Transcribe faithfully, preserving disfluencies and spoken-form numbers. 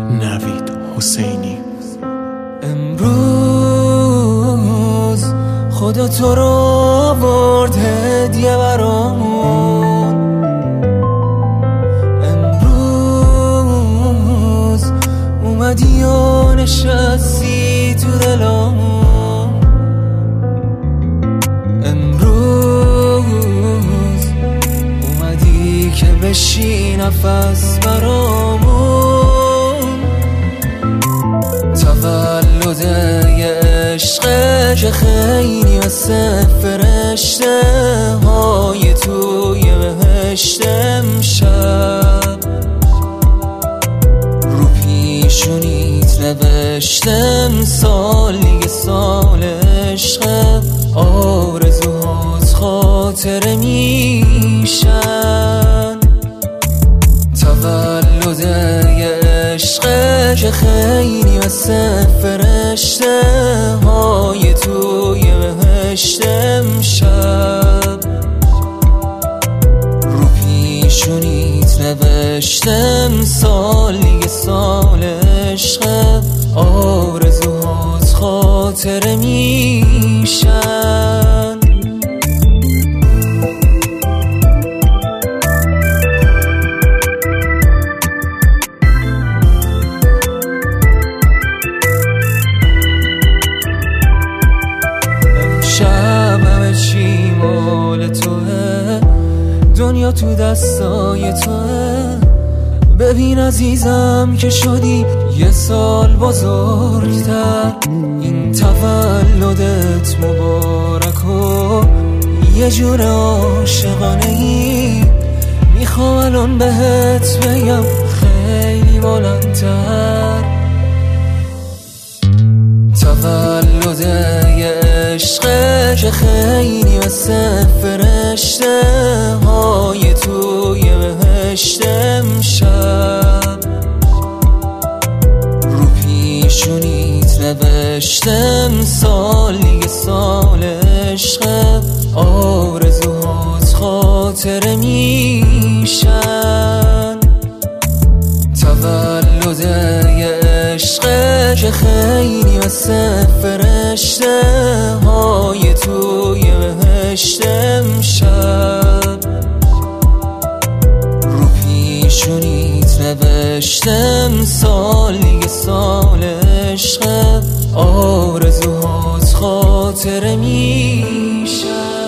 نوید حسینی. امروز خدا تو رو آورد هدیه برامون. امروز اومدی و نشستی تو دلامون. امروز اومدی که بشی نفس برامون. تولد یه عشقه که خیلی مثل فرشته های توی بهشت امشب. رو پیشونیت نوشتم سال دیگه سال عشقه، آرزوهات خاطره میشن. تولد یه عشقه که خیلی مثل فرشته های توی بهشت امشب. رو پیشونیت نوشتم سال دیگه سال عشقه، آرزوهات خاطره میشن. شب همه چی مال توه، دنیا تو دستای توه. ببین عزیزم که شدی یه سال بزرگتر. این تولدت مبارک و یه جور عاشقانه ای. میخوام الان بهت بگم خیلی بلندتر. تولد یه عشقه که خیلی مثل فرشته های توی بهشت امشب. رو پیشونیت نوشتم سال دیگه سال عشقه، آرزوهات خاطره میشن. تولد یه عشقه که خیلی مثل فرشته های توی بهشت امشب. رو پیشونیت نوشتم سال دیگه سال عشقه، آرزوهات خاطره میشن.